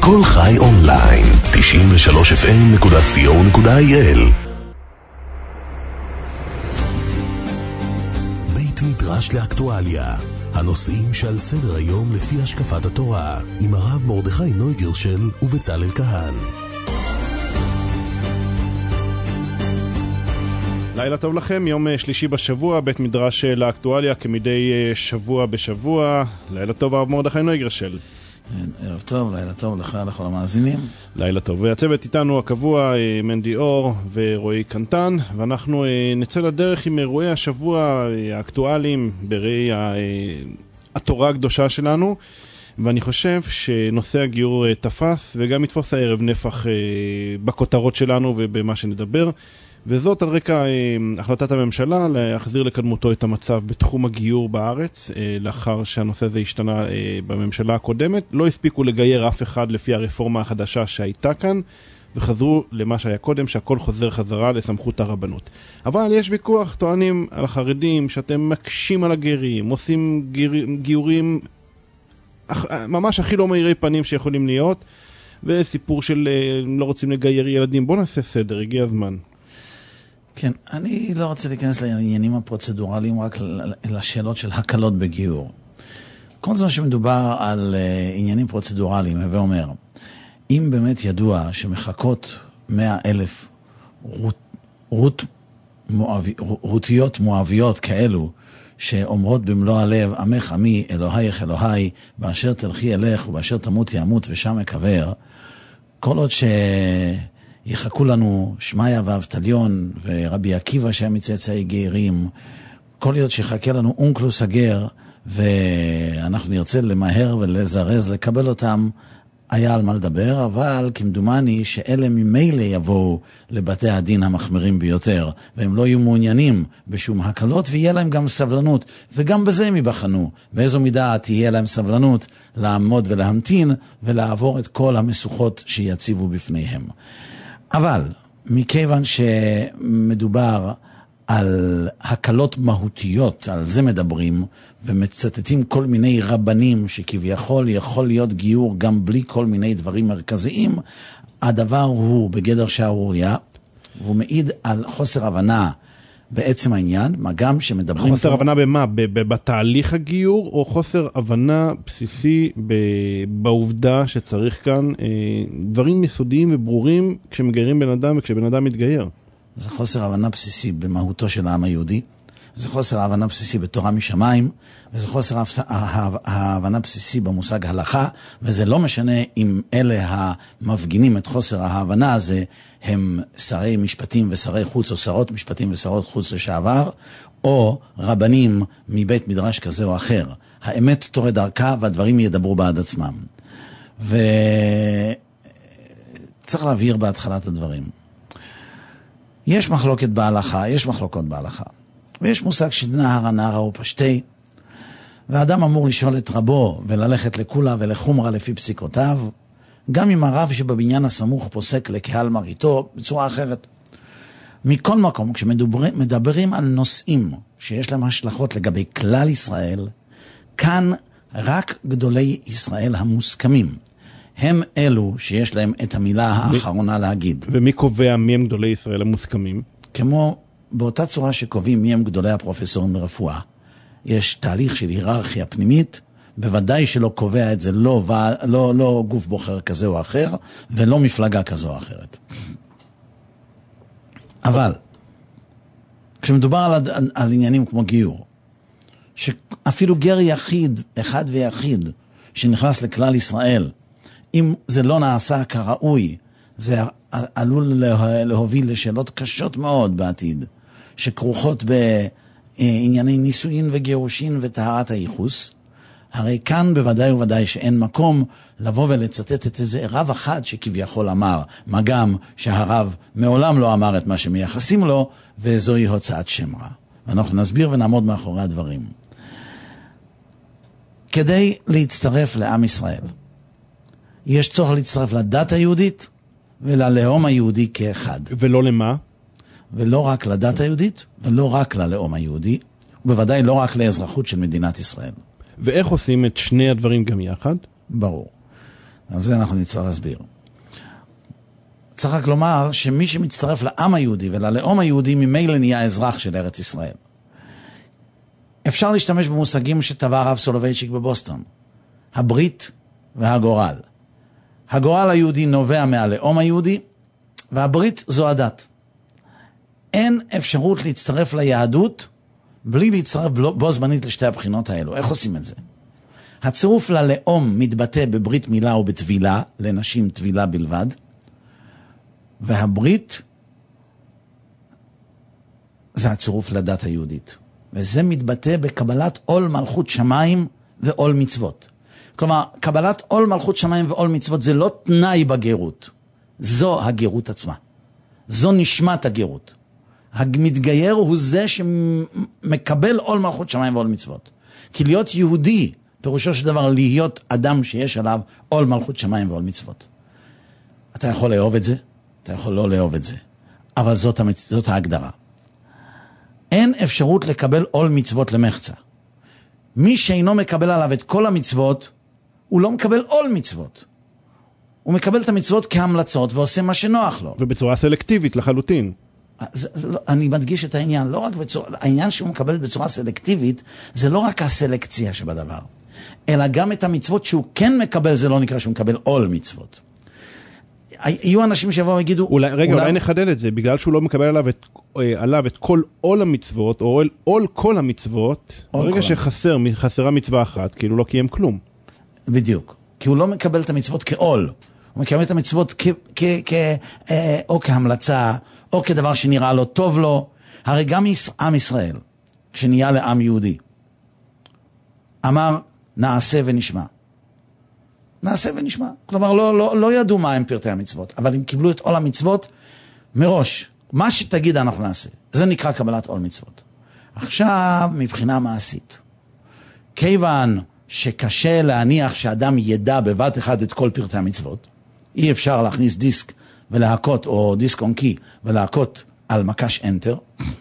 כל חי אונליין, 93fm.co.il. בית מדרש לאקטואליה, הנושאים שעל סדר היום לפי השקפת התורה, עם הרב מרדכי נויגרשל ובצלאל כהן. לילה טוב לכם, יום שלישי בשבוע, בית מדרש לאקטואליה כמדי שבוע בשבוע. לילה טוב הרב מרדכי נויגרשל. ערב טוב, לילה טוב לך, לכל המאזינים. לילה טוב, והצוות איתנו הקבוע, מנדי אור ורועי קנטן, ואנחנו נצא לדרך עם אירועי השבוע האקטואליים בראי התורה הקדושה שלנו, ואני חושב שנושא הגיור תפס וגם יתפוס הערב נפח בכותרות שלנו ובמה שנדבר, וזאת על רקע החלטת הממשלה להחזיר לקדמותו את המצב בתחום הגיור בארץ, לאחר שהנושא הזה השתנה בממשלה הקודמת. לא הספיקו לגייר אף אחד לפי הרפורמה החדשה שהייתה כאן, וחזרו למה שהיה קודם, שהכל חוזר חזרה לסמכות הרבנות. אבל יש ויכוח, טוענים על החרדים שאתם מקשים על הגרים, עושים גיורים ממש הכי לא מאירי פנים שיכולים להיות, וסיפור של לא רוצים לגייר ילדים. בוא נעשה סדר, הגיע הזמן. כן, אני לא רוצה להיכנס לעניינים הפרוצדורליים, רק לשאלות של הקלות בגיור. כל זמן שמדובר על עניינים פרוצדורליים, הווה אומר, אם באמת ידוע שמחכות 100,000 רותיות מואביות כאלו, שאומרות במלוא הלב, עמך עמי, אלוהיך אלוהי, באשר תלכי אלך ובאשר תמות ימות ושם אקבר, כל עוד יחכו לנו שמעיה ואבטליון ורבי עקיבא שהיה מצאצאי גרים, כל עוד שיחכה לנו אונקלוס הגר ואנחנו נרצה למהר ולזרז לקבל אותם, היה על מה לדבר, אבל כמדומני שאלה ממילא יבואו לבתי הדין המחמירים ביותר, והם לא יהיו מעוניינים בשום הקלות, ויהיה להם גם סבלנות, וגם בזה הם יבחנו, באיזו מידה תהיה להם סבלנות לעמוד ולהמתין, ולעבור את כל המשוכות שיציבו בפניהם. אבל מכיוון שמדובר על הקלות מהותיות, על זה מדברים, ומצטטים כל מיני רבנים שכביכול יכול להיות גיור גם בלי כל מיני דברים מרכזיים, הדבר הוא בגדר שערוריה, והוא מעיד על חוסר הבנה בעצם העניין, מה גם שמדברים... חוסר הבנה במה? בתהליך הגיור, או חוסר הבנה בסיסי בעובדה שצריך כאן דברים יסודיים וברורים כשמגיירים בן אדם וכשבן אדם מתגייר? זה חוסר הבנה בסיסי במהותו של העם היהודי, זה חוסר הבנה בסיסי בתורה משמיים, וזה חוסר ההבנה בסיסי במושג הלכה, וזה לא משנה אם אלה המפגינים את חוסר ההבנה הזה, הם שרי משפטים ושרי חוץ, או שרות משפטים ושרות חוץ לשעבר, או רבנים מבית מדרש כזה או אחר. האמת תורה דרכה והדברים ידברו בעד עצמם. וצריך להבהיר בהתחלת הדברים. יש מחלוקת בהלכה, יש מחלוקות בהלכה. ויש מושג שנהר הנהר הוא פשטי, והאדם אמור לשאול את רבו וללכת לכולה ולחומרה לפי פסיקותיו, גם אם הרב שבבניין הסמוך פוסק לקהל מריתו בצורה אחרת. מכל מקום, כשמדברים על נושאים שיש להם השלכות לגבי כלל ישראל, כאן רק גדולי ישראל המוסכמים. הם אלו שיש להם את המילה האחרונה להגיד. ומי קובע מי הם גדולי ישראל המוסכמים? כמו באותה צורה שקובעים מי הם גדולי הפרופסורים לרפואה. יש תהליך של היררכיה פנימית, בוודאי שלא קובע את זה לא גוף בוחר כזה או אחר, ולא מפלגה כזו או אחרת. אבל, כשמדובר על עניינים כמו גיור, שאפילו גר יחיד, אחד ויחיד, שנכנס לכלל ישראל, אם זה לא נעשה כראוי, זה עלול להוביל לשאלות קשות מאוד בעתיד, שכרוכות בענייני נישואין וגירושין וטהרת הייחוס. הרי כאן בוודאי ובוודאי שאין מקום לבוא ולצטט את איזה רב אחד שכביכול אמר, מה גם שהרב מעולם לא אמר את מה שמייחסים לו, וזוהי הוצאת שם רע. ואנחנו נסביר ונעמוד מאחורי הדברים. כדי להצטרף לעם ישראל, יש צורך להצטרף לדת היהודית וללאום היהודי כאחד. ולא למה? ולא רק לדת היהודית, ולא רק ללאום היהודי, ובוודאי לא רק לאזרחות של מדינת ישראל. ואיך עושים את שני הדברים גם יחד? ברור. אז זה אנחנו נצטרך להסביר. צריך רק לומר שמי שמצטרף לעם היהודי וללאום היהודי ממילא נהיה אזרח של ארץ ישראל. אפשר להשתמש במושגים שטבע הרב סולובייצ'יק בבוסטון. הברית והגורל. הגורל היהודי נובע מהלאום היהודי, והברית זו הדת. אין אפשרות להצטרף ליהדות בלי להצטרף בו זמנית לשתי הבחינות האלו. איך עושים את זה? הצירוף ללאום מתבטא בברית מילה ובטבילה, לנשים טבילה בלבד, והברית זה הצירוף לדת היהודית. וזה מתבטא בקבלת עול מלכות שמיים ועול מצוות. כלומר, קבלת עול מלכות שמיים ועול מצוות זה לא תנאי בגירות. זו הגירות עצמה. זו נשמת הגירות. המתגייר הוא זה שמקבל עול מלכות שמיים ועול מצוות. כי להיות יהודי, פירושו של דבר להיות אדם שיש עליו עול מלכות שמיים ועול מצוות. אתה יכול לאהוב את זה, אתה יכול לא לאהוב את זה. אבל זאת ההגדרה. אין אפשרות לקבל עול מצוות למחצה. מי שאינו מקבל עליו את כל המצוות, הוא לא מקבל עול מצוות. הוא מקבל את המצוות כהמלצות ועושה מה שנוח לו. ובצורה סלקטיבית לחלוטין. אני מדגיש את העניין, לא רק העניין שהוא מקבל בצורה סלקטיבית, זה לא רק הסלקציה שבדבר, אלא גם את המצוות שהוא כן מקבל, זה לא נקרא שהוא מקבל עול מצוות. יהיו אנשים שיבואו ויגידו... אולי נחדד את זה, בגלל שהוא לא מקבל עליו את כל עול המצוות, או עול כל המצוות, ברגע שחסרה מצווה אחת, כאילו לא קיים כלום. בדיוק, כי הוא לא מקבל את המצוות כעול, הוא מקבל את המצוות או כהמלצה, או כדבר שנראה לו טוב לו. הרי גם עם ישראל, כשנהיה לעם יהודי, אמר נעשה ונשמע. נעשה ונשמע. כלומר, לא ידעו מה הם פרטי המצוות, אבל הם קיבלו את עול המצוות מראש. מה שתגיד אנחנו נעשה. זה נקרא קבלת עול מצוות. עכשיו, מבחינה מעשית, כיוון שקשה להניח שאדם ידע בבת אחד את כל פרטי המצוות, אי אפשר להכניס דיסק ולהקות, או דיסק און קי, ולהקות על מקש אנטר.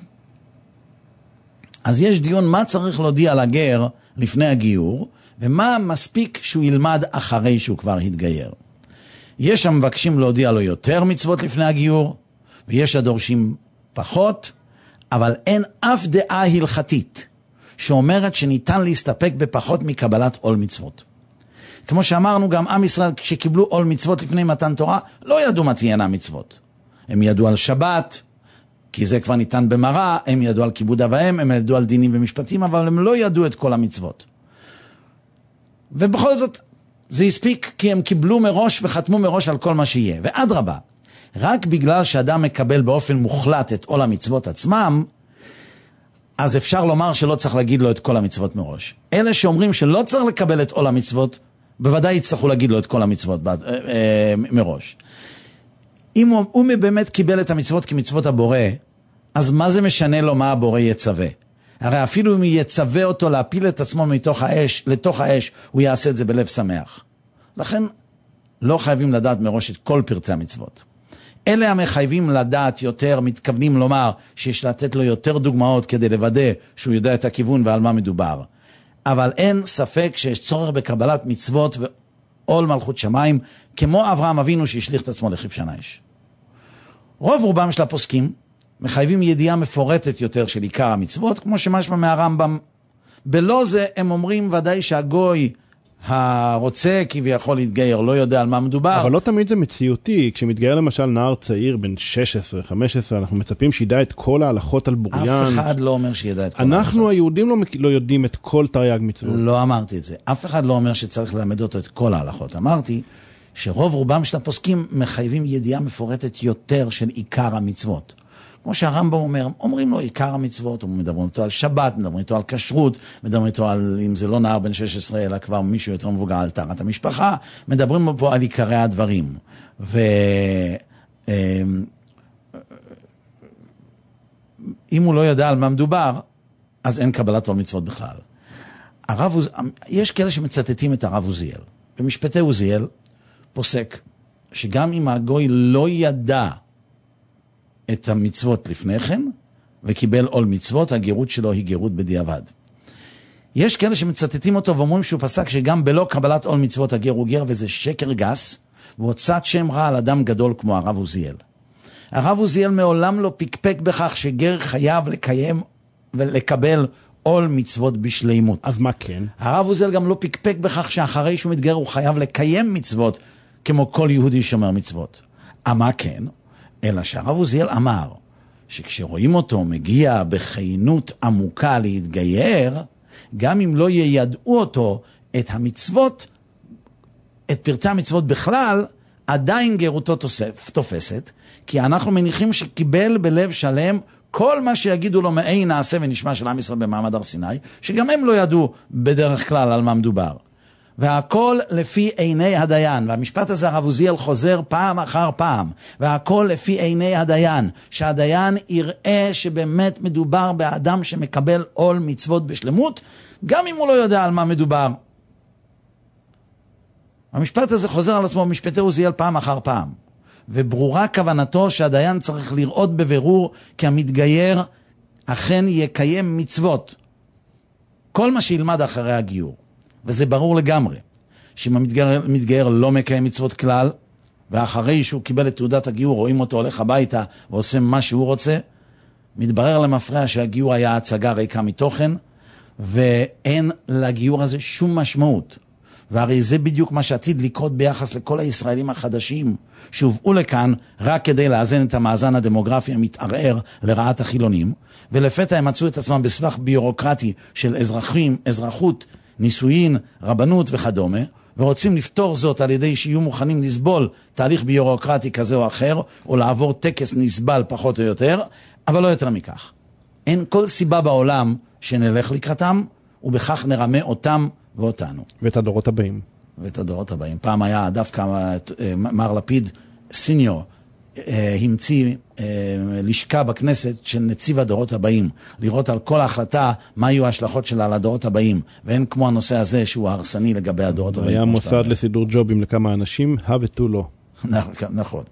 אז יש דיון מה צריך להודיע לגר לפני הגיור, ומה מספיק שהוא ילמד אחרי שהוא כבר התגייר. יש המבקשים להודיע לו יותר מצוות לפני הגיור, ויש הדורשים פחות, אבל אין אף דעה הלכתית שאומרת שניתן להסתפק בפחות מקבלת עול מצוות. כמו שאמרנו, גם עם ישראל כשקיבלו עול מצוות לפני מתן תורה, לא ידעו מה תהיינה מצוות. הם ידעו על שבת, כי זה כבר ניתן במראה, הם ידעו על כיבוד אב ואם, הם ידעו על דינים ומשפטים, אבל הם לא ידעו את כל המצוות. ובכל זאת, זה הספיק כי הם קיבלו מראש וחתמו מראש על כל מה שיהיה. ואדרבה, רק בגלל שאדם מקבל באופן מוחלט את עול המצוות עצמם, אז אפשר לומר שלא צריך להגיד לו את כל המצוות מראש. אלה שאומרים שלא צריך לקבל את עול המצוות, בוודאי יצטרכו להגיד לו את כל המצוות מראש. אם הוא באמת קיבל את המצוות כמצוות הבורא, אז מה זה משנה לו מה הבורא יצווה? הרי אפילו אם יצווה אותו להפיל את עצמו מתוך האש, לתוך האש, הוא יעשה את זה בלב שמח. לכן לא חייבים לדעת מראש את כל פרטי המצוות. אלה המחייבים לדעת יותר, מתכוונים לומר שיש לתת לו יותר דוגמאות כדי לוודא שהוא יודע את הכיוון ועל מה מדובר. אבל אין ספק שיש צורך בקבלת מצוות ועול מלכות שמיים, כמו אברהם אבינו שהשליך את עצמו לכבשן האש. רוב רובם של הפוסקים מחייבים ידיעה מפורטת יותר של עיקר המצוות, כמו שמשמע מהרמב"ם. בלא זה הם אומרים ודאי שהגוי הרוצה כביכול להתגייר לא יודע על מה מדובר. אבל לא תמיד זה מציאותי. כשמתגייר למשל נער צעיר בן 16, 15, אנחנו מצפים שידע את כל ההלכות על בוריין. אף אחד לא אומר שידע את כל ההלכות. אנחנו היהודים לא יודעים את כל תרי"ג מצוות. לא אמרתי את זה. אף אחד לא אומר שצריך ללמד אותו את כל ההלכות. אמרתי שרוב רובם של הפוסקים מחייבים ידיעה מפורטת יותר של עיקר המצוות. כמו שהרמב"ם אומר, אומרים לו עיקר המצוות, מדברים אותו על שבת, מדברים אותו על כשרות, מדברים אותו על, אם זה לא נער בן 16, אלא כבר מישהו יותר מבוגר על טהרת המשפחה, מדברים פה על עיקרי הדברים. ואם הוא לא יודע על מה מדובר, אז אין קבלת עול מצוות בכלל. יש כאלה שמצטטים את הרב עוזיאל. במשפטי עוזיאל פוסק שגם אם הגוי לא ידע את המצוות לפני כן, וקיבל עול מצוות, הגירות שלו היא גירות בדיעבד. יש כאלה שמצטטים אותו ואומרים שהוא פסק שגם בלא קבלת עול מצוות הגר הוא גר, וזה שקר גס, והוצאת שם רע על אדם גדול כמו הרב עוזיאל. הרב עוזיאל מעולם לא פקפק בכך שגר חייב לקיים ולקבל עול מצוות בשלימות. אז מה כן? הרב עוזיאל גם לא פקפק בכך שאחרי שהוא מתגר הוא חייב לקיים מצוות כמו כל יהודי שומר מצוות. מה כן? אלא שהרב עוזיאל אמר שכשרואים אותו מגיע בחיינות עמוקה להתגייר, גם אם לא יידעו אותו את המצוות, את פרטי המצוות בכלל, עדיין גרותו תופסת, כי אנחנו מניחים שקיבל בלב שלם כל מה שיגידו לו מאי נעשה ונשמע של עם ישראל במעמד הר סיני, שגם הם לא ידעו בדרך כלל על מה מדובר. והכל לפי עיני הדיין, והמשפט הזה הרב עוזיאל חוזר פעם אחר פעם, והכל לפי עיני הדיין, שהדיין יראה שבאמת מדובר באדם שמקבל עול מצוות בשלמות, גם אם הוא לא יודע על מה מדובר. המשפט הזה חוזר על עצמו במשפטי עוזיאל פעם אחר פעם, וברורה כוונתו שהדיין צריך לראות בבירור כי המתגייר אכן יקיים מצוות, כל מה שילמד אחרי הגיור. וזה ברור לגמרי, שאם המתגייר לא מקיים מצוות כלל, ואחרי שהוא קיבל את תעודת הגיור, רואים אותו הולך הביתה ועושה מה שהוא רוצה, מתברר למפרע שהגיור היה הצגה ריקה מתוכן, ואין לגיור הזה שום משמעות. והרי זה בדיוק מה שעתיד לקרות ביחס לכל הישראלים החדשים, שהובאו לכאן רק כדי לאזן את המאזן הדמוגרפי המתערער לרעת החילונים, ולפתע הם מצאו את עצמם בסבך ביורוקרטי של אזרחות, נישואין, רבנות וכדומה, ורוצים לפתור זאת על ידי שיהיו מוכנים לסבול תהליך ביורוקרטי כזה או אחר, או לעבור טקס נסבל פחות או יותר, אבל לא יותר מכך. אין כל סיבה בעולם שנלך לקראתם, ובכך נרמה אותם ואותנו. ואת הדורות הבאים. ואת הדורות הבאים. פעם היה דווקא מר לפיד סיניור, המציא לשכה בכנסת של נציב הדורות הבאים, לראות על כל ההחלטה מה יהיו ההשלכות שלה על הדורות הבאים, ואין כמו הנושא הזה שהוא הרסני לגבי הדורות הבאים. היה מוסד לסידור ג'ובים לכמה אנשים, ותו לא. נכון.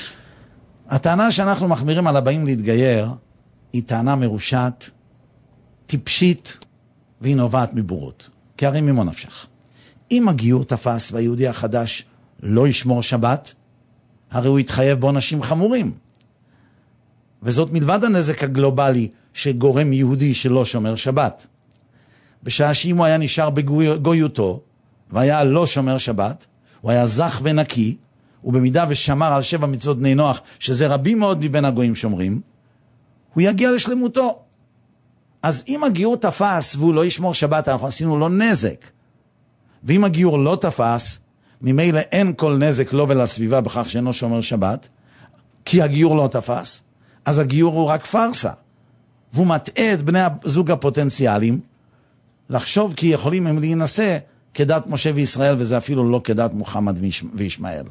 הטענה שאנחנו מחמירים על הבאים להתגייר, היא טענה מרושעת, טיפשית, והיא נובעת מבורות. כי הרי ממו נפשך. אם הגיור תפס והיהודי החדש לא ישמור שבת, הרי הוא יתחייב בעונשים חמורים. וזאת מלבד הנזק הגלובלי שגורם יהודי שלא שומר שבת. בשעה שאם הוא היה נשאר בגויותו, והיה לא שומר שבת, הוא היה זך ונקי, ובמידה ושמר על 7 מצוות בני נוח, שזה רבים מאוד מבין הגויים שומרים, הוא יגיע לשלמותו. אז אם הגיור תפס והוא לא ישמור שבת, אנחנו עשינו לו נזק. ואם הגיור לא תפס, ממילא אין כל נזק לו ולסביבה בכך שאינו שומר שבת, כי הגיור לא תפס, אז הגיור הוא רק פרסה. והוא מטעה את בני הזוג הפוטנציאליים, לחשוב כי יכולים הם להינשא כדת משה וישראל, וזה אפילו לא כדת מוחמד וישמעאל.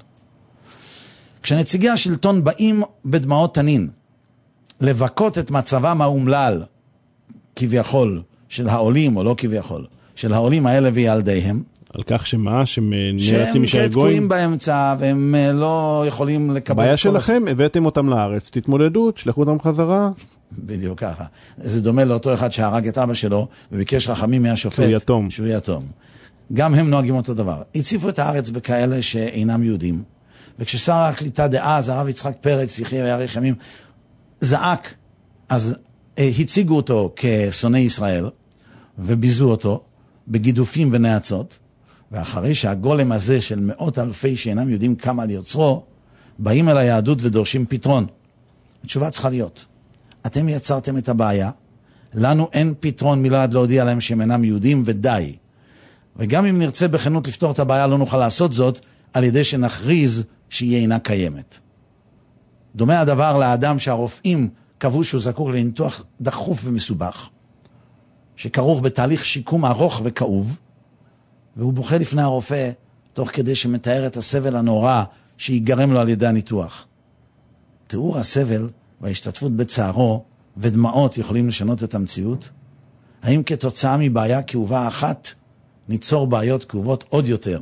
כשנציגי השלטון באים בדמעות תנין, לבקות את מצבם האומלל, כביכול, של העולים, או לא כביכול, של העולים האלה וילדיהם, על כך שמה? שהם שהם תקועים באמצע, והם לא יכולים לקבל... בעיה שלכם, הבאתם אותם לארץ, תתמודדו, תשלחו אותם חזרה. בדיוק ככה. זה דומה לאותו אחד שהרג את אבא שלו, וביקש רחמים מהשופט. שהוא יתום. גם הם נוהגים אותו דבר. הציפו את הארץ בכאלה שאינם יהודים, וכששר הקליטה דאז, הרב יצחק פרץ, יחיה ויאריך ימים, זעק, אז הציגו אותו כשונא ישראל, וביזו אותו בגידופים ונאצות, ואחרי שהגולם הזה של מאות אלפי שאינם יודעים כמה על יוצרו, באים אל היהדות ודורשים פתרון. התשובה צריכה להיות, אתם יצרתם את הבעיה, לנו אין פתרון מלבד להודיע להם שהם אינם יהודים ודי. וגם אם נרצה בכנות לפתור את הבעיה, לא נוכל לעשות זאת על ידי שנכריז שהיא אינה קיימת. דומה הדבר לאדם שהרופאים קבעו שהוא זקוק לניתוח דחוף ומסובך, שכרוך בתהליך שיקום ארוך וכאוב, והוא בוכה לפני הרופא, תוך כדי שמתאר את הסבל הנורא שיגרם לו על ידי הניתוח. תיאור הסבל וההשתתפות בצערו ודמעות יכולים לשנות את המציאות? האם כתוצאה מבעיה כאובה אחת ניצור בעיות כאובות עוד יותר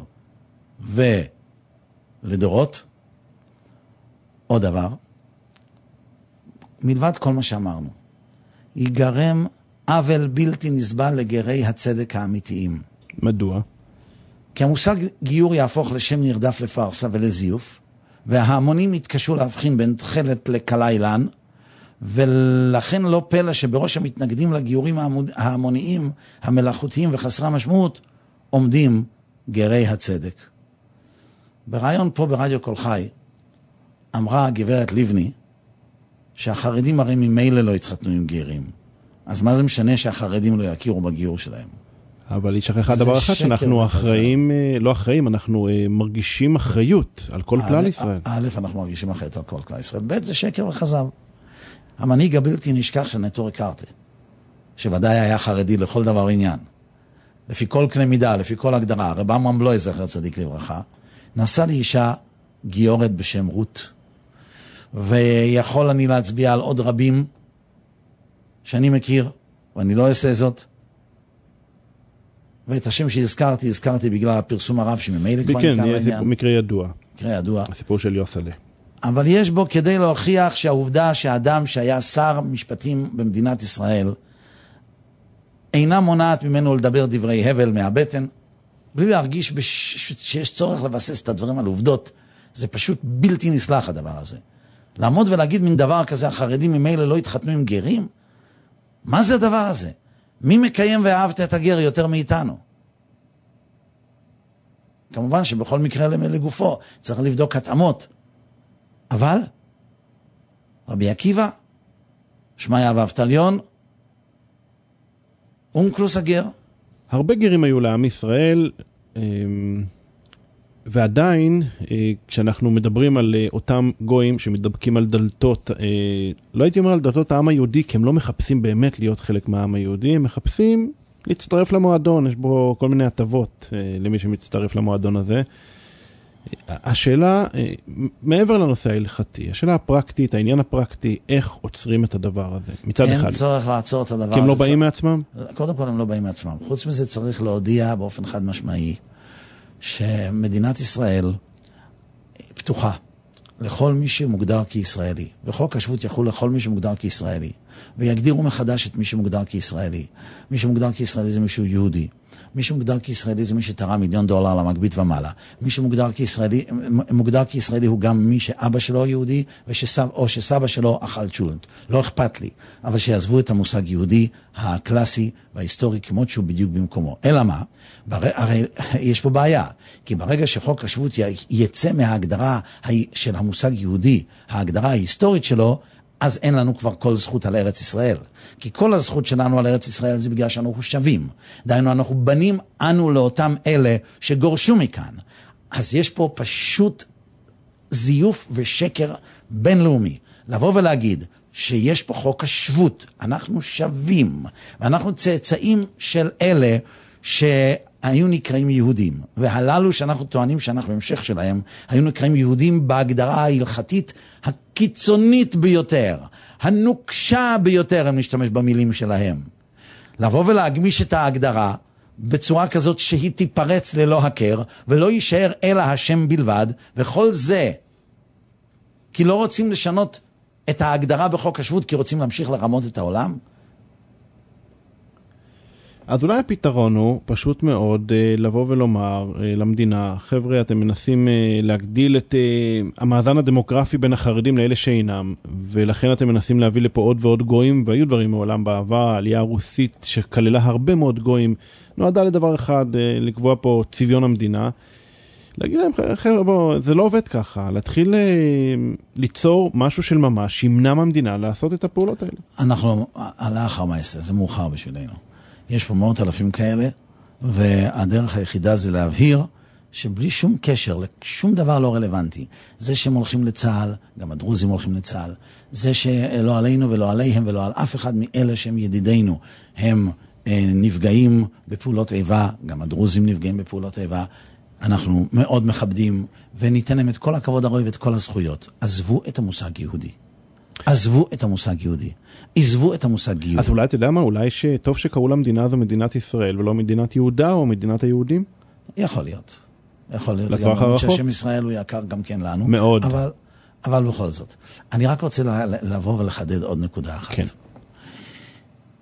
ולדורות? עוד דבר, מלבד כל מה שאמרנו, ייגרם עוול בלתי נסבל לגרי הצדק האמיתיים. מדוע? כי המושג גיור יהפוך לשם נרדף לפרסה ולזיוף, וההמונים יתקשו להבחין בין תחלת לקלאילן, ולכן לא פלא שבראש המתנגדים לגיורים ההמוניים, המלאכותיים וחסרי המשמעות, עומדים גרי הצדק. ברעיון פה ברדיו כל חי, אמרה הגברת לבני, שהחרדים הרי ממילא לא התחתנו עם גרים. אז מה זה משנה שהחרדים לא יכירו בגיור שלהם? אבל היא שכחה דבר אחד, שאנחנו אחראים, לא אחראים, אנחנו מרגישים אחריות על כל כלל ישראל. א', אנחנו מרגישים אחריות על כל כלל ישראל. ב', זה שקר וחזב. המנהיג הבלתי נשכח של נטורי קרתא, שוודאי היה חרדי לכל דבר עניין, לפי כל קנה מידה, לפי כל הגדרה, רב עמרם בלוי זכר צדיק לברכה, נעשה לי אישה גיורת בשם רות, ויכול אני להצביע על עוד רבים שאני מכיר, ואני לא אעשה זאת, ואת השם שהזכרתי, הזכרתי בגלל הפרסום הרב שממילא כבר ניתן לעניין. כן, מקרה ידוע. מקרה ידוע. הסיפור של יוסלה. אבל יש בו כדי להוכיח שהעובדה שהאדם שהיה שר משפטים במדינת ישראל, אינה מונעת ממנו לדבר דברי הבל מהבטן, בלי להרגיש שיש צורך לבסס את הדברים על עובדות. זה פשוט בלתי נסלח הדבר הזה. לעמוד ולהגיד מן דבר כזה, החרדים ממילא לא התחתנו עם גרים? מה זה הדבר הזה? מי מקיים ואהבת את הגר יותר מאיתנו? כמובן שבכל מקרה לגופו צריך לבדוק התאמות. אבל רבי עקיבא, שמעיה ואבטליון, אונקלוס הגר. הרבה גרים היו לעם ישראל, ועדיין, כשאנחנו מדברים על אותם גויים שמתדבקים על דלתות, לא הייתי אומר על דלתות העם היהודי, כי הם לא מחפשים באמת להיות חלק מהעם היהודי, הם מחפשים להצטרף למועדון, יש בו כל מיני הטבות למי שמצטרף למועדון הזה. השאלה, מעבר לנושא ההלכתי, השאלה הפרקטית, העניין הפרקטי, איך עוצרים את הדבר הזה? מצד אחד. אין צורך לעצור את הדבר הזה. כי הם לא באים מעצמם? קודם כל הם לא באים מעצמם. חוץ מזה צריך להודיע באופן חד משמעי, שמדינת ישראל פתוחה לכל מי שמוגדר כישראלי, וחוק השבות יחול לכל מי שמוגדר כישראלי, ויגדירו מחדש את מי שמוגדר כישראלי. מי שמוגדר כישראלי זה מישהו יהודי, מי שמוגדר כישראלי זה מי שתרם $1,000,000 למגבית ומעלה. מי שמוגדר כישראלי הוא גם מי שאבא שלו יהודי, או שסבא שלו אכל צ'ולנט. לא אכפת לי, אבל שיעזבו את המושג יהודי הקלאסי וההיסטורי כמות שהוא בדיוק במקומו. אלא מה? הרי יש פה בעיה, כי ברגע שחוק השבות יצא מההגדרה של המושג יהודי, ההגדרה ההיסטורית שלו, אז אין לנו כבר כל זכות על ארץ ישראל. כי כל הזכות שלנו על ארץ ישראל זה בגלל שאנחנו שווים. דהיינו, אנחנו בנים אנו לאותם אלה שגורשו מכאן. אז יש פה פשוט זיוף ושקר בינלאומי. לבוא ולהגיד שיש פה חוק השבות, אנחנו שווים, ואנחנו צאצאים של אלה שהיו נקראים יהודים. והללו שאנחנו טוענים שאנחנו המשך שלהם, היו נקראים יהודים בהגדרה ההלכתית הקיצונית ביותר, הנוקשה ביותר, אם נשתמש במילים שלהם. לבוא ולהגמיש את ההגדרה בצורה כזאת שהיא תיפרץ ללא הכר, ולא יישאר אלא השם בלבד, וכל זה, כי לא רוצים לשנות את ההגדרה בחוק השבות, כי רוצים להמשיך לרמות את העולם. אז אולי הפתרון הוא פשוט מאוד לבוא ולומר למדינה, חבר'ה, אתם מנסים להגדיל את המאזן הדמוגרפי בין החרדים לאלה שאינם, ולכן אתם מנסים להביא לפה עוד ועוד גויים, והיו דברים מעולם בעבר, העלייה הרוסית שכללה הרבה מאוד גויים, נועדה לדבר אחד, לקבוע פה צביון המדינה, להגיד להם, חבר'ה, בוא, זה לא עובד ככה, להתחיל ליצור משהו של ממש, שימנע מהמדינה לעשות את הפעולות האלה. אנחנו, לאחר מעשה, זה מאוחר בשבילנו. יש פה 100,000 כאלה, והדרך היחידה זה להבהיר שבלי שום קשר, לשום דבר לא רלוונטי. זה שהם הולכים לצהל, גם הדרוזים הולכים לצהל, זה שלא עלינו ולא עליהם ולא על אף אחד מאלה שהם ידידינו, הם נפגעים בפעולות איבה, גם הדרוזים נפגעים בפעולות איבה, אנחנו מאוד מכבדים, וניתן להם את כל הכבוד הראוי ואת כל הזכויות. עזבו את המושג יהודי. עזבו את המושג יהודי. עזבו את המושג גיור. אז אולי אתה יודע מה? אולי שטוב שקראו למדינה הזו מדינת ישראל, ולא מדינת יהודה או מדינת היהודים? יכול להיות. יכול להיות. לטווח הרחוק? שהשם ישראל הוא יקר גם כן לנו. מאוד. אבל בכל זאת. אני רק רוצה לבוא ולחדד עוד נקודה אחת. כן.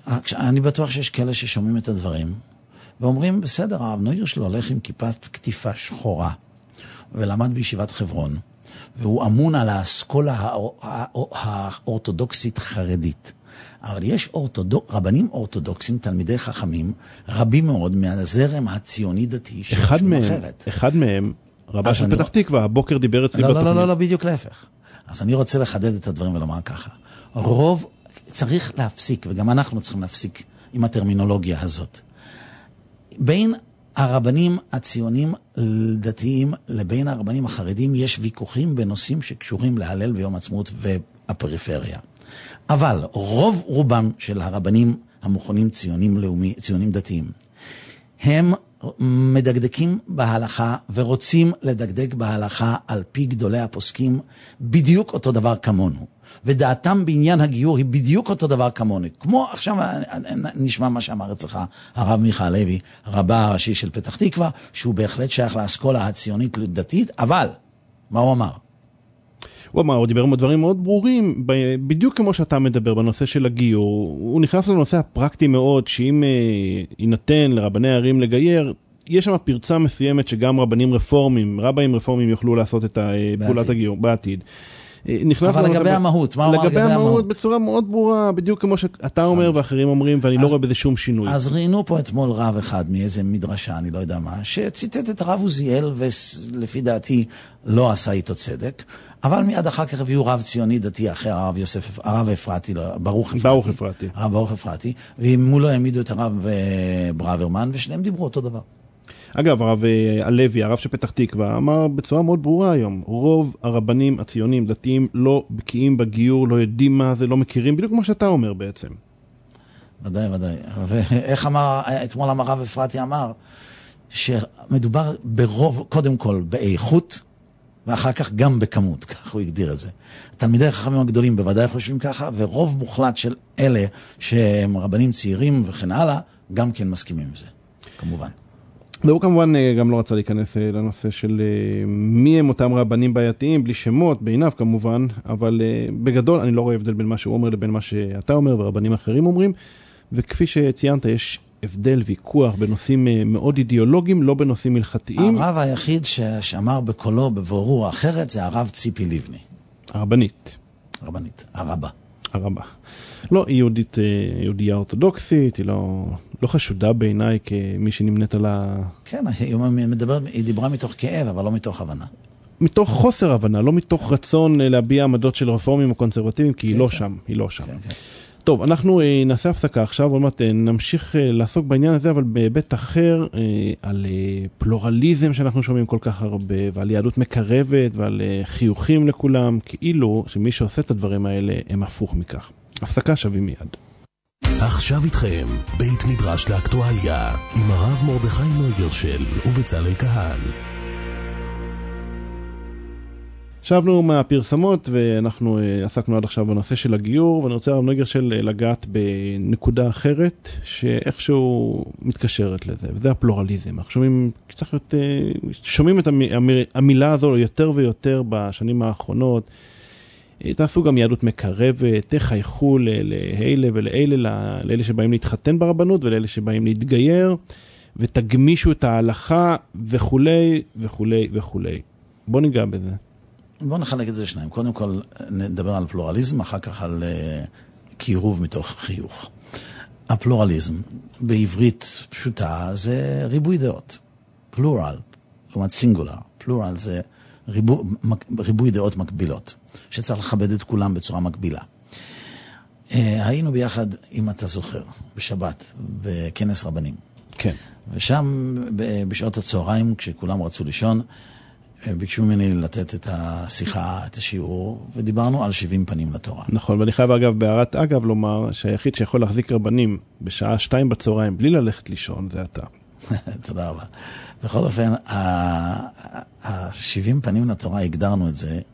אני בטוח שיש כאלה ששומעים את הדברים, ואומרים, בסדר, הרב נויגר שלו הולך עם כיפת כתיפה שחורה, ולמד בישיבת חברון, והוא אמון על האסכולה האורתודוקסית חרדית. אבל יש רבנים אורתודוקסים, תלמידי חכמים, רבים מאוד מהזרם הציוני דתי, אחד מהם, רבה של פתח תקווה, הבוקר דיבר אצלי בתוכנית. לא, בדיוק להפך. אז אני רוצה לחדד את הדברים ולומר ככה. רוב צריך להפסיק, וגם אנחנו צריכים להפסיק עם הטרמינולוגיה הזאת. בין הרבנים הציונים דתיים לבין הרבנים החרדים יש ויכוחים בנושאים שקשורים להלל ויום עצמאות והפריפריה. אבל רוב רובם של הרבנים המכונים ציונים דתיים, הם מדקדקים בהלכה ורוצים לדקדק בהלכה על פי גדולי הפוסקים בדיוק אותו דבר כמונו. ודעתם בעניין הגיור היא בדיוק אותו דבר כמונו. כמו עכשיו נשמע מה שאמר אצלך הרב מיכה לוי, רבה הראשי של פתח תקווה, שהוא בהחלט שייך לאסכולה הציונית דתית, אבל מה הוא אמר? הוא אמר, הוא דיבר עם דברים מאוד ברורים, בדיוק כמו שאתה מדבר בנושא של הגיור. הוא נכנס לנושא הפרקטי מאוד, שאם יינתן לרבני הערים לגייר, יש שם פרצה מסוימת שגם רבנים רפורמים יוכלו לעשות את פעולת הגיור בעתיד. אבל לגבי המהות, מה הוא אמר לגבי המהות? בצורה מאוד ברורה, בדיוק כמו שאתה אומר ואחרים אומרים, ואני לא רואה בזה שום שינוי. אז ראינו פה אתמול רב אחד מאיזה מדרשה, אני לא יודע מה, שציטט את הרב עוזיאל, ולפי דעתי לא עשה איתו צדק, אבל מיד אחר כך הביאו רב ציוני דתי אחר, הרב אפרתי, ברוך אפרתי, ומולו העמידו את הרב ברוורמן, ושניהם דיברו אותו דבר. אגב, הרב הלוי, הרב שפתח תקווה, אמר בצורה מאוד ברורה היום, רוב הרבנים הציונים דתיים לא בקיאים בגיור, לא יודעים מה זה, לא מכירים, בדיוק כמו שאתה אומר בעצם. ודאי. ואיך אמר, אתמול הרב אפרתי אמר, שמדובר ברוב, קודם כל באיכות, ואחר כך גם בכמות, כך הוא הגדיר את זה. תלמידי החכמים הגדולים בוודאי חושבים ככה, ורוב מוחלט של אלה שהם רבנים צעירים וכן הלאה, גם כן מסכימים עם זה, כמובן. והוא כמובן גם לא רצה להיכנס לנושא של מי הם אותם רבנים בעייתיים, בלי שמות, בעיניו כמובן, אבל בגדול אני לא רואה הבדל בין מה שהוא אומר לבין מה שאתה אומר ורבנים אחרים אומרים, וכפי שציינת יש הבדל ויכוח בנושאים מאוד אידיאולוגיים, לא בנושאים הלכתיים. הרב היחיד שאמר בקולו בברור אחרת זה הרב ציפי לבני. הרבנית, הרבה. לא, היא יהודייה אורתודוקסית, היא לא חשודה בעיניי כמי שנמנית על ה... כן, היא דיברה מתוך כאב, אבל לא מתוך הבנה. מתוך חוסר הבנה, לא מתוך רצון להביע עמדות של רפורמים או קונסרבטיביים, כי היא לא שם. טוב, אנחנו נעשה הפסקה עכשיו, עוד מעט נמשיך לעסוק בעניין הזה, אבל בהיבט אחר, על פלורליזם שאנחנו שומעים כל כך הרבה, ועל יהדות מקרבת, ועל חיוכים לכולם, כאילו שמי שעושה את הדברים האלה הם הפוך מכך. הפסקה שווים מיד. עכשיו איתכם, בית מדרש לאקטואליה, עם הרב מרדכי נויגרשל ובצלאל כהן. שבנו מהפרסמות ואנחנו עסקנו עד עכשיו בנושא של הגיור, ואני רוצה הרב נויגרשל לגעת בנקודה אחרת שאיכשהו מתקשרת לזה, וזה הפלורליזם. אנחנו שומעים את המילה הזו יותר ויותר בשנים האחרונות. תעשו גם יהדות מקרבת, תחייכו לאלה לאלה שבאים להתחתן ברבנות ולאלה שבאים להתגייר, ותגמישו את ההלכה וכולי וכולי וכולי. בוא ניגע בזה. בוא נחלק את זה לשניים. קודם כל נדבר על פלורליזם, אחר כך על קירוב מתוך חיוך. הפלורליזם בעברית פשוטה זה ריבוי דעות. פלורל, לעומת סינגולר. פלורל זה ריבוי דעות מקבילות, שצריך לכבד את כולם בצורה מקבילה. היינו ביחד, אם אתה זוכר, בשבת, בכנס רבנים. כן. ושם בשעות הצהריים, כשכולם רצו לישון, ביקשו ממני לתת את השיחה, את השיעור, ודיברנו על 70 פנים לתורה. נכון, ואני חייב בהערת אגב לומר שהיחיד שיכול להחזיק רבנים בשעה 2 בצהריים בלי ללכת לישון, זה אתה. תודה רבה. בכל אופן, ה-70 פנים לתורה הגדרנו את זה,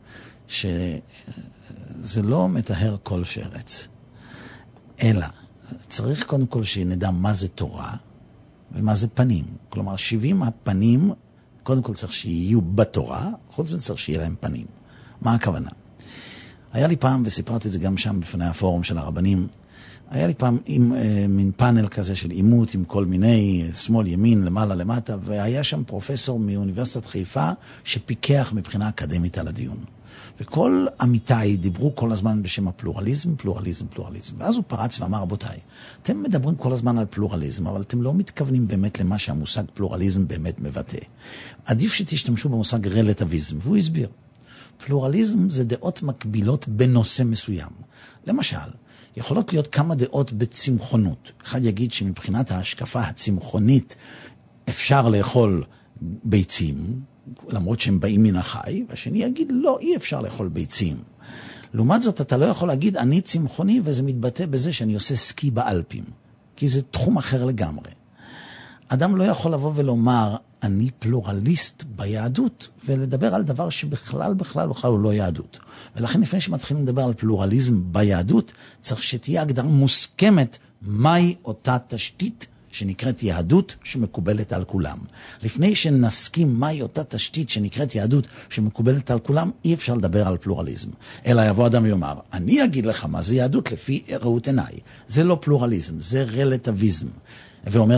שזה לא מטהר כל שרץ, אלא צריך קודם כל שנדע מה זה תורה ומה זה פנים. כלומר, 70 הפנים, קודם כל צריך שיהיו בתורה, חוץ מזה צריך שיהיה להם פנים. מה הכוונה? היה לי פעם, וסיפרתי את זה גם שם בפני הפורום של הרבנים, היה לי פעם מין פאנל כזה של אימות עם כל מיני שמאל, ימין, למעלה, למטה, והיה שם פרופסור מאוניברסיטת חיפה שפיקח מבחינה אקדמית על הדיון. וכל עמיתיי דיברו כל הזמן בשם הפלורליזם, פלורליזם, פלורליזם. ואז הוא פרץ ואמר, רבותיי, אתם מדברים כל הזמן על פלורליזם, אבל אתם לא מתכוונים באמת למה שהמושג פלורליזם באמת מבטא. עדיף שתשתמשו במושג רלטיביזם, והוא הסביר. פלורליזם זה דעות מקבילות בנושא מסוים. למשל, יכולות להיות כמה דעות בצמחונות. אחד יגיד שמבחינת ההשקפה הצמחונית אפשר לאכול ביצים, למרות שהם באים מן החי, והשני יגיד, לא, אי אפשר לאכול ביצים. לעומת זאת, אתה לא יכול להגיד, אני צמחוני, וזה מתבטא בזה שאני עושה סקי באלפים, כי זה תחום אחר לגמרי. אדם לא יכול לבוא ולומר, אני פלורליסט ביהדות, ולדבר על דבר שבכלל הוא לא יהדות. ולכן לפני שמתחילים לדבר על פלורליזם ביהדות, צריך שתהיה הגדרה מוסכמת, מהי אותה תשתית שנקראת יהדות שמקובלת על כולם. לפני שנסכים מהי אותה תשתית שנקראת יהדות שמקובלת על כולם, אי אפשר לדבר על פלורליזם. אלא יבוא אדם ויאמר, אני אגיד לך מה זה יהדות לפי ראות עיניי. זה לא פלורליזם, זה רלטיביזם. ואומר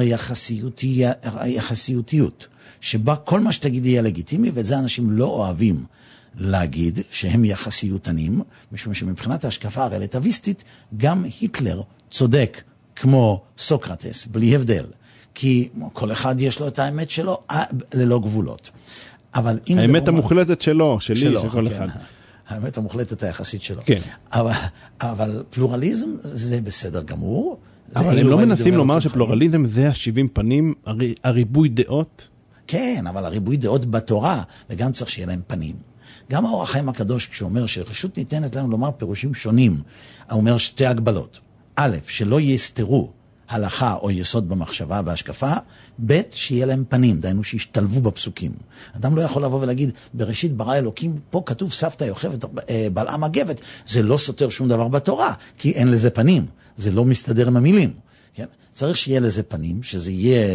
יחסיותיות, שבה כל מה שתגיד יהיה לגיטימי, ואת זה אנשים לא אוהבים להגיד שהם יחסיותנים, משום שמבחינת ההשקפה הרלטיביסטית, גם היטלר צודק כמו סוקרטס, בלי הבדל. כי כל אחד יש לו את האמת שלו ללא גבולות. אבל אם האמת המוחלטת שלו, שלי, של כל אחד. האמת המוחלטת היחסית שלו. כן. אבל פלורליזם זה בסדר גמור. אבל הם לא מנסים לומר שפלורליזם זה ה-70 פנים, הריבוי דעות? כן, אבל הריבוי דעות בתורה, וגם צריך שיהיה להם פנים. גם האור החיים הקדוש, כשאומר שרשות ניתנת לנו לומר פירושים שונים, הוא אומר שתי הגבלות. א', שלא יסתרו הלכה או יסוד במחשבה והשקפה, ב', שיהיה להם פנים, דיינו שישתלבו בפסוקים. אדם לא יכול לבוא ולהגיד, בראשית ברא אלוקים, פה כתוב סבתא יוכבת בלעה מגבת, זה לא סותר שום דבר בתורה, כי אין לזה פנים, זה לא מסתדר עם המילים. כן? צריך שיהיה לזה פנים, שזה יהיה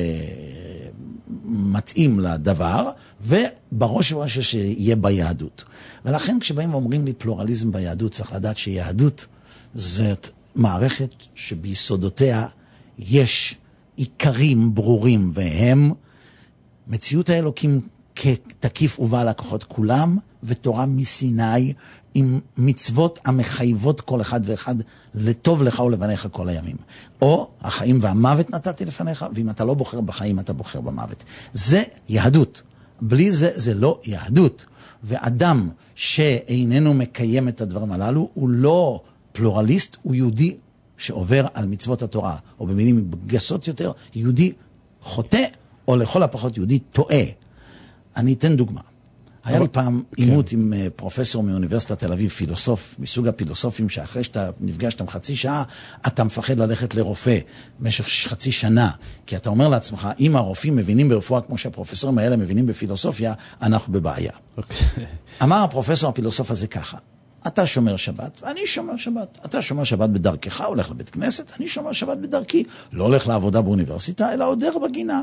מתאים לדבר, ובראש ובראש שיהיה ביהדות. ולכן כשבאים ואומרים לי פלורליזם ביהדות, צריך לדעת שיהדות זאת מערכת שביסודותיה יש עיקרים ברורים, והם מציאות האלוקים כתקיף ובעל הכוחות כולם, ותורה מסיני עם מצוות המחייבות כל אחד ואחד לטוב לך ולבניך כל הימים. או החיים והמוות נתתי לפניך, ואם אתה לא בוחר בחיים אתה בוחר במוות. זה יהדות. בלי זה, זה לא יהדות. ואדם שאיננו מקיים את הדברים הללו, הוא לא פלורליסט, הוא יהודי שעובר על מצוות התורה, או במילים גסות יותר, יהודי חוטא, או לכל הפחות יהודי טועה. אני אתן דוגמה. היה לי פעם אימות עם פרופסור מאוניברסיטת תל אביב, פילוסוף, מסוג הפילוסופים שאחרי שאתה נפגשתם חצי שעה, אתה מפחד ללכת לרופא במשך חצי שנה, כי אתה אומר לעצמך, אם הרופאים מבינים ברפואה כמו שהפרופסורים האלה מבינים בפילוסופיה, אנחנו בבעיה. אמר הפרופסור הפילוסוף הזה ככה, אתה שומר שבת, ואני שומר שבת. אתה שומר שבת בדרכך, הולך לבית כנסת, אני שומר שבת בדרכי. לא הולך לעבודה באוניברסיטה, אלא עודר בגינה.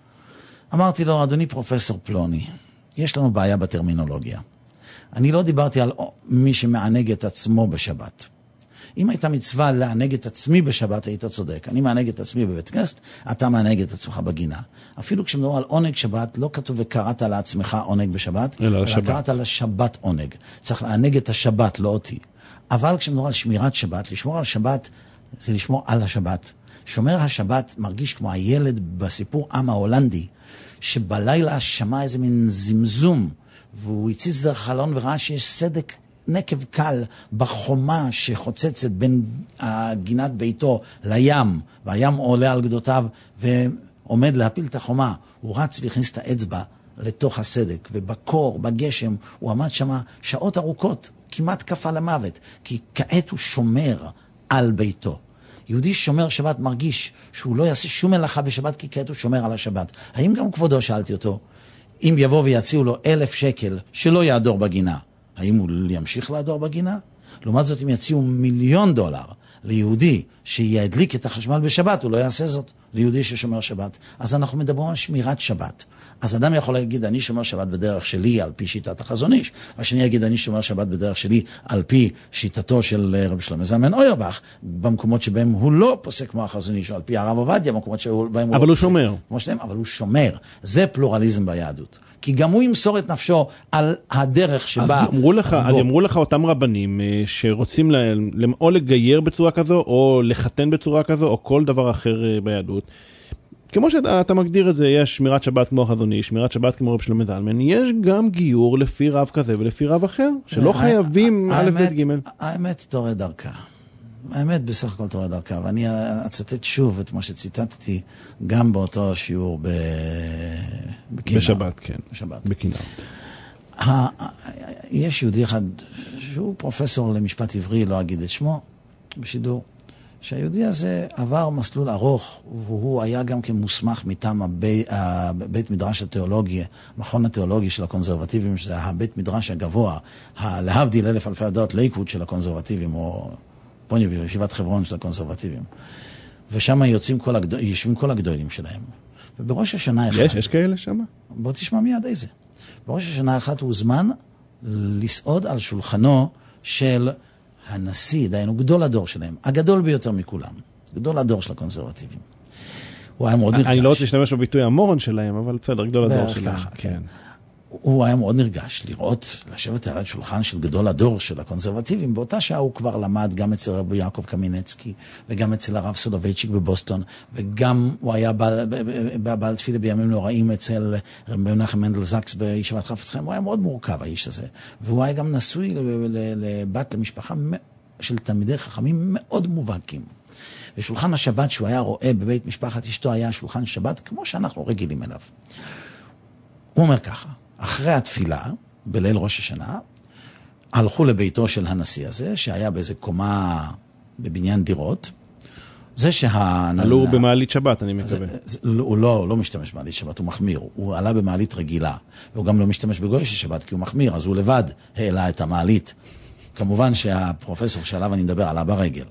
אמרתי לו, אדוני פרופסור פלוני, יש לנו בעיה בטרמינולוגיה. אני לא דיברתי על מי שמענג את עצמו בשבת. אם הייתה מצווה לענג את עצמי בשבת, היית צודק. אני מענג את עצמי בבית כנסת, אתה מענג את עצמך בגינה. אפילו כשמדבר על עונג שבת, לא כתוב וקראת לעצמך עונג בשבת, אלא קראת לשבת עונג. צריך לענג את השבת, לא אותי. אבל כשמדבר על שמירת שבת, לשמור על שבת, זה לשמור על השבת. שומר השבת מרגיש כמו הילד בסיפור עם ההולנדי, שבלילה שמע איזה מין זמזום, והוא הציץ דרך חלון וראה שיש סדק נקב קל בחומה שחוצצת בין גינת ביתו לים, והים עולה על גדותיו ועומד להפיל את החומה. הוא רץ והכניס את האצבע לתוך הסדק, ובקור, בגשם, הוא עמד שם שעות ארוכות, כמעט קפא למוות, כי כעת הוא שומר על ביתו. יהודי שומר שבת מרגיש שהוא לא יעשה שום מלאכה בשבת, כי כעת הוא שומר על השבת. האם גם כבודו, שאלתי אותו, אם יבוא ויציעו לו 1,000 שקל שלא יעדור בגינה, האם הוא ימשיך לעדור בגינה? לעומת זאת, אם יציעו $1,000,000 ליהודי שידליק את החשמל בשבת, הוא לא יעשה זאת ליהודי ששומר שבת. אז אנחנו מדברים על שמירת שבת. אז אדם יכול להגיד, אני שומר שבת בדרך שלי על פי שיטת החזון איש, והשני יגיד, אני שומר שבת בדרך שלי על פי שיטתו של רבי שלמה זלמן אוירבך, במקומות שבהם הוא לא פוסק כמו החזון איש, או על פי הרב עובדיה, במקומות שבהם הוא אבל הוא שומר. כמו שלהם, אבל הוא שומר. זה פלורליזם ביהדות. כי גם הוא ימסור את נפשו על הדרך שבה... אז יאמרו לך אותם רבנים שרוצים או לגייר בצורה כזו, או לחתן בצורה כזו, או כל דבר אחר ביהדות. כמו שאתה מגדיר את זה, יש שמירת שבת כמו החזון איש, שמירת שבת כמו רבי שלמה זלמן, יש גם גיור לפי רב כזה ולפי רב אחר, שלא חייבים א' ב' ג'. האמת תורד דרכה. האמת בסך הכל תורד דרכה, ואני אצטט שוב את מה שציטטתי גם באותו שיעור בכינר. בשבת, כן. בשבת. בכינר. יש יהודי אחד שהוא פרופסור למשפט עברי, לא אגיד את שמו, בשידור, שהיהודי הזה עבר מסלול ארוך, והוא היה גם כמוסמך מטעם הבית מדרש התיאולוגי, מכון התיאולוגי של הקונסרבטיבים, שזה הבית מדרש הגבוה, להבדיל אלף אלפי הדעות ליקוד של הקונסרבטיבים, או פוניו, ישיבת חברון של הקונסרבטיבים. ושם יושבים כל הגדולים שלהם. ובראש השנה אחד... יש כאלה שם? בוא תשמע מיד איזה. בראש השנה אחת הוא זמן לסעוד על שולחנו של הנשיא, דיינו, גדול הדור שלהם, הגדול ביותר מכולם, גדול הדור של הקונסרבטיבים. הוא היה מאוד נרגש. אני לא רוצה להשתמש בביטוי המורון שלהם, אבל בסדר, גדול הדור שלהם. כן. הוא היה מאוד נרגש לראות, לשבת על שולחן של גדול הדור של הקונסרבטיבים. באותה שעה הוא כבר למד גם אצל רבי יעקב קמינצקי, וגם אצל הרב סולובייצ'יק בבוסטון, וגם הוא היה בעל תפילה בימים נוראים אצל רבי מנחם מנדל זקס בישיבת חפץ חיים. הוא היה מאוד מורכב, האיש הזה. והוא היה גם נשוי לבת למשפחה של תלמידי חכמים מאוד מובהקים. ושולחן השבת שהוא היה רואה בבית משפחת אשתו היה שולחן שבת כמו שאנחנו רגילים אליו. הוא אומר ככה, אחרי התפילה, בליל ראש השנה, הלכו לביתו של הנשיא הזה, שהיה באיזה קומה בבניין דירות. זה עלו במעלית שבת, אני מקווה. הוא לא משתמש במעלית שבת, הוא מחמיר. הוא עלה במעלית רגילה, והוא גם לא משתמש בגוי של שבת, כי הוא מחמיר, אז הוא לבד העלה את המעלית. כמובן שהפרופסור שעליו אני מדבר עלה ברגל.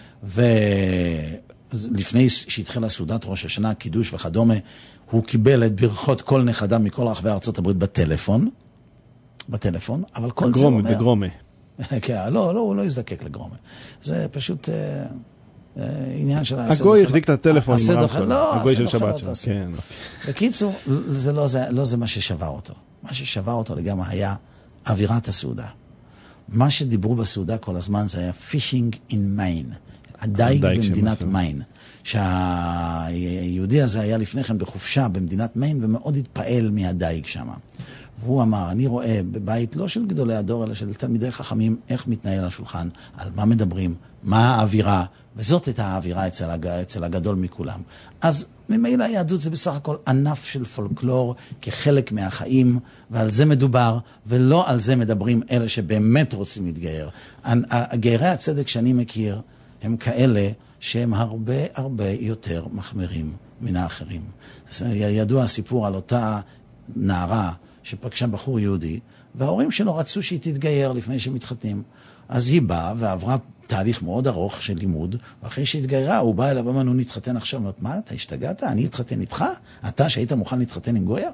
ולפני שהתחילה סעודת ראש השנה, קידוש וכדומה, הוא קיבל את ברכות כל נכדם מכל רחבי ארצות הברית בטלפון, אבל כל זה אומר... בגרומה. כן, לא, הוא לא יזדקק לגרומה. זה פשוט עניין של... הגוי החזיק את הטלפון עם הרב שלו. לא, הגוי של שבת שלו. בקיצור, לא זה מה ששבר אותו. מה ששבר אותו לגמרי היה אווירת הסעודה. מה שדיברו בסעודה כל הזמן זה היה פישינג אין מיין. הדייג במדינת מיין. שהיהודי הזה היה לפני כן בחופשה במדינת מיין ומאוד התפעל מהדייג שם. והוא אמר, אני רואה בבית לא של גדולי הדור, אלא של תלמידי חכמים, איך מתנהל השולחן, על מה מדברים, מה האווירה, וזאת הייתה האווירה אצל הגדול מכולם. אז ממילא היהדות זה בסך הכל ענף של פולקלור כחלק מהחיים, ועל זה מדובר, ולא על זה מדברים אלה שבאמת רוצים להתגייר. גיירי הצדק שאני מכיר הם כאלה שהם הרבה יותר מחמירים מן האחרים. ידוע הסיפור על אותה נערה שפגשה בחור יהודי, וההורים שלו רצו שהיא תתגייר לפני שמתחתנים. אז היא באה ועברה תהליך מאוד ארוך של לימוד, ואחרי שהתגיירה, הוא בא אליו ואמר, נו נתחתן עכשיו. אומרת, מה, אתה השתגעת? אני אתחתן איתך? אתה שהיית מוכן להתחתן עם גויה?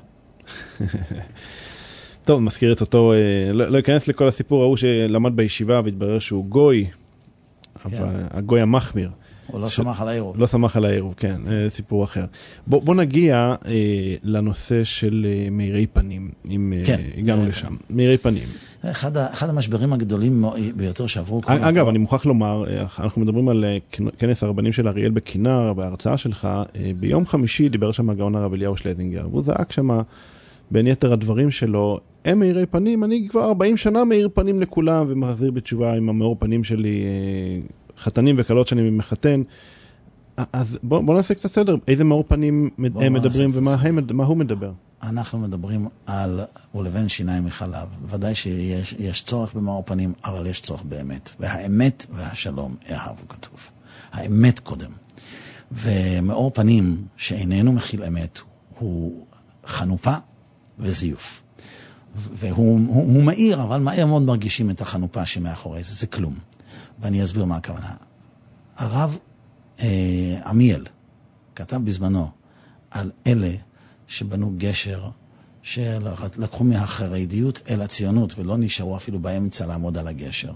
טוב, מזכיר את אותו, לא אכנס לכל הסיפור ההוא שלמד בישיבה והתברר שהוא גוי, אבל הגוי המחמיר. הוא לא שמח על העירוב. לא שמח על העירוב, כן, סיפור אחר. בוא נגיע לנושא של מאירי פנים, אם הגענו לשם. מאירי פנים. אחד המשברים הגדולים ביותר שעברו... אגב, אני מוכרח לומר, אנחנו מדברים על כנס הרבנים של אריאל בכינר, בהרצאה שלך, ביום חמישי דיבר שם הגאון הרב אליהו שלזינגר, והוא זעק שם בין יתר הדברים שלו, הם מאירי פנים, אני כבר 40 שנה מאיר פנים לכולם, ומחזיר בתשובה עם המאור פנים שלי, חתנים וקלות שאני מחתן. אז בוא נעשה קצת סדר, איזה מאור פנים הם מדברים ומה הוא מדבר? אנחנו מדברים על ולבן שיניים מחלב. ודאי שיש צורך במאור פנים, אבל יש צורך באמת. והאמת והשלום אהבו כתוב. האמת קודם. ומאור פנים שאיננו מכיל אמת הוא חנופה וזיוף. והוא מאיר, אבל מהר מאוד מרגישים את החנופה שמאחורי זה. זה כלום. ואני אסביר מה הכוונה. הרב עמיאל כתב בזמנו על אלה שבנו גשר שלקחו מהחרדיות אל הציונות, ולא נשארו אפילו באמצע לעמוד על הגשר.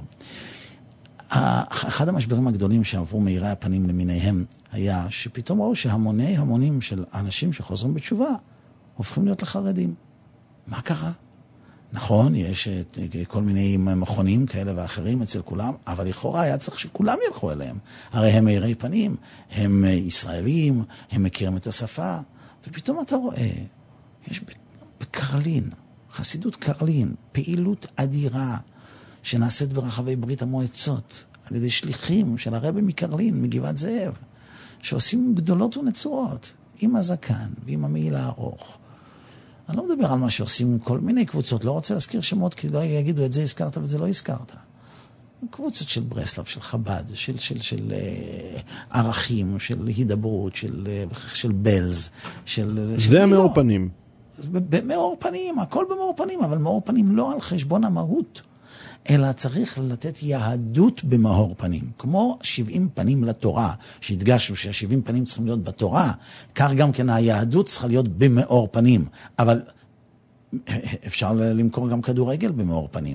אחד המשברים הגדולים שעברו מאירי הפנים למיניהם, היה שפתאום ראו המונים של אנשים שחוזרים בתשובה, הופכים להיות לחרדים. מה קרה? נכון, יש כל מיני מכונים כאלה ואחרים אצל כולם, אבל לכאורה היה צריך שכולם ילכו אליהם. הרי הם מאירי פנים, הם ישראלים, הם מכירים את השפה, ופתאום אתה רואה, יש בקרלין, חסידות קרלין, פעילות אדירה שנעשית ברחבי ברית המועצות, על ידי שליחים של הרבי מקרלין, מגבעת זאב, שעושים גדולות ונצורות, עם הזקן ועם המעיל הארוך. אני לא מדבר על מה שעושים כל מיני קבוצות, לא רוצה להזכיר שמות, כי לא יגידו את זה הזכרת ואת זה לא הזכרת. קבוצות של ברסלב, של חב"ד, של ערכים, של הידברות, של בלז, זה המאור פנים. במאור פנים, הכל במאור פנים, אבל מאור פנים לא על חשבון המהות, אלא צריך לתת יהדות במאור פנים, כמו 70 פנים לתורה, שהדגשנו שה70 פנים צריכים להיות בתורה, כך גם כן היהדות צריכה להיות במאור פנים, אבל אפשר למכור גם כדורגל במאור פנים,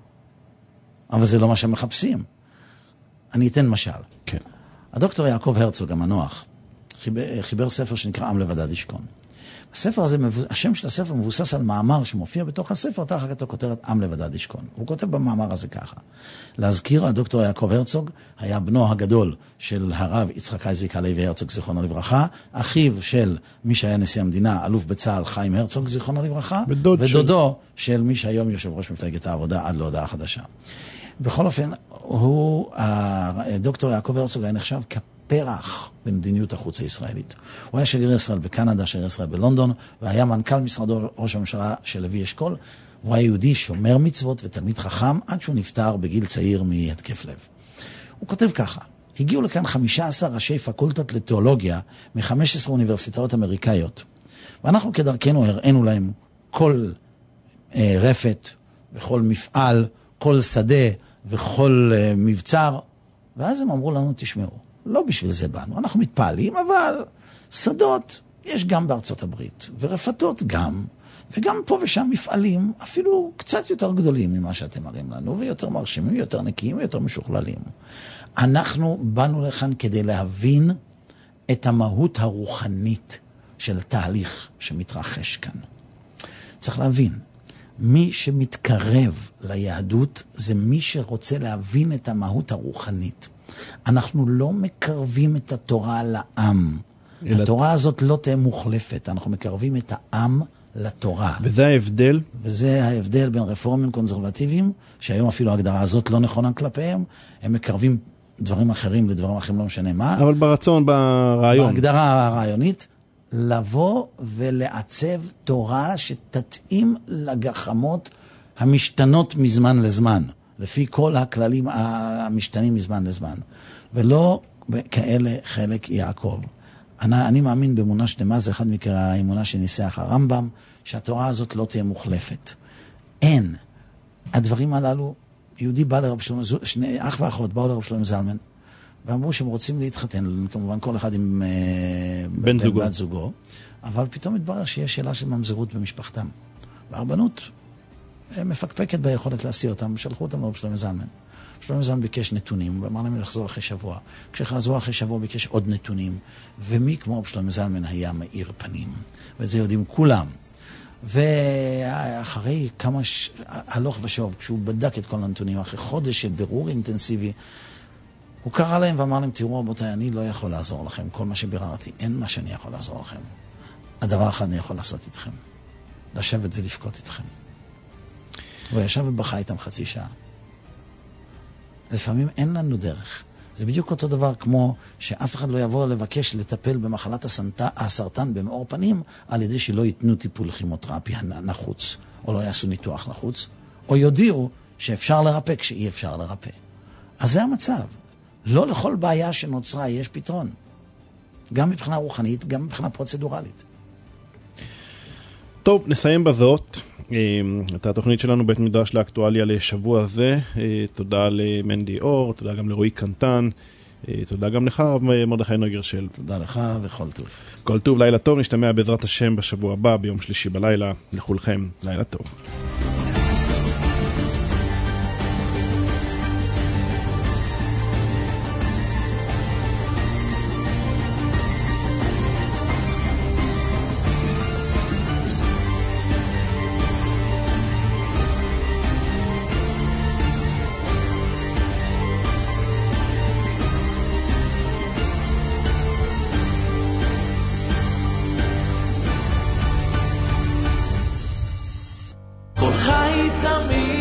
אבל זה לא מה שמחפשים. אני אתן משל. כן. הדוקטור יעקב הרצוג המנוח חיבר ספר שנקרא עם לבדד ישכון. הספר הזה, השם של הספר מבוסס על מאמר שמופיע בתוך הספר, תחת הכותרת עם לבדד ישכון. הוא כותב במאמר הזה ככה: להזכיר, הדוקטור יעקב הרצוג היה בנו הגדול של הרב יצחק אייזיק הלוי הרצוג זיכרונו לברכה, אחיו של מי שהיה נשיא המדינה, אלוף בצה"ל חיים הרצוג זיכרונו לברכה, ודודו של מי שהיום יושב ראש מפלגת העבודה עד להודעה חדשה. בכל אופן, דוקטור יעקב הרצוג היה נחשב פרח במדיניות החוץ הישראלית. הוא היה שגריר ישראל בקנדה, שגריר ישראל בלונדון, והיה מנכ"ל משרדו ראש הממשלה של לוי אשכול. הוא היה יהודי שומר מצוות ותלמיד חכם, עד שהוא נפטר בגיל צעיר מהתקף לב. הוא כותב ככה: הגיעו לכאן 15 ראשי פקולטות לתיאולוגיה מ-15 אוניברסיטאות אמריקאיות, ואנחנו כדרכנו הראינו להם כל רפת וכל מפעל, כל שדה וכל מבצר, ואז הם אמרו לנו, תשמעו, לא בשביל זה באנו, אנחנו מתפעלים, אבל שדות יש גם בארצות הברית, ורפתות גם, וגם פה ושם מפעלים אפילו קצת יותר גדולים ממה שאתם מראים לנו, ויותר מרשימים, יותר נקיים, ויותר משוכללים. אנחנו באנו לכאן כדי להבין את המהות הרוחנית של תהליך שמתרחש כאן. צריך להבין, מי שמתקרב ליהדות זה מי שרוצה להבין את המהות הרוחנית. אנחנו לא מקרבים את התורה לעם. התורה הזאת לא תהיה מוחלפת. אנחנו מקרבים את העם לתורה. וזה ההבדל? וזה ההבדל בין רפורמים קונסרבטיביים, שהיום אפילו ההגדרה הזאת לא נכונה כלפיהם. הם מקרבים דברים אחרים לדברים אחרים, לא משנה מה. אבל ברצון, ברעיון. בהגדרה הרעיונית, לבוא ולעצב תורה שתתאים לגחמות המשתנות מזמן לזמן. לפי כל הכללים המשתנים מזמן לזמן. ולא כאלה חלק יעקב. אני מאמין באמונה שלמה, זה אחד מקרא האמונה שניסח הרמב"ם, שהתורה הזאת לא תהיה מוחלפת. אין. הדברים הללו, יהודי בא לרב שלום, אח ואחות באו לרב שלום זלמן, ואמרו שהם רוצים להתחתן, כמובן כל אחד עם בן בת זוגו, אבל פתאום התברר שיש שאלה של ממזרות במשפחתם. והרבנות מפקפקת ביכולת להשיא אותם, שלחו אותם לרב שלום זלמן. שלום זלמן ביקש נתונים, ואמר להם לחזור אחרי שבוע. כשחזרו אחרי שבוע ביקש עוד נתונים, ומי כמו רב שלום זלמן היה מאיר פנים. ואת זה יודעים כולם. ואחרי כמה הלוך ושוב, כשהוא בדק את כל הנתונים, אחרי חודש של בירור אינטנסיבי, הוא קרא להם ואמר להם, תראו רבותיי, אני לא יכול לעזור לכם. כל מה שביררתי, אין מה שאני יכול לעזור לכם. הדבר אחד אני יכול לעשות איתכם. לשבת ולבכות איתכם. הוא ישב ובכה איתם חצי שעה. לפעמים אין לנו דרך. זה בדיוק אותו דבר כמו שאף אחד לא יבוא לבקש לטפל במחלת הסרטן במאור פנים על ידי שלא ייתנו טיפול כימותרפיה נחוץ, או לא יעשו ניתוח נחוץ, או יודיעו שאפשר לרפא כשאי אפשר לרפא. אז זה המצב. לא לכל בעיה שנוצרה יש פתרון. גם מבחינה רוחנית, גם מבחינה פרוצדורלית. טוב, נסיים בזאת. את התוכנית שלנו בית מדרש לאקטואליה לשבוע הזה. תודה למנדי אור, תודה גם לרועי קנטן. תודה גם לך, הרב מרדכי נוי גרשל. תודה לך וכל טוב. כל טוב, לילה טוב, נשתמע בעזרת השם בשבוע הבא, ביום שלישי בלילה. לכולכם, לילה טוב. כל חי תמיד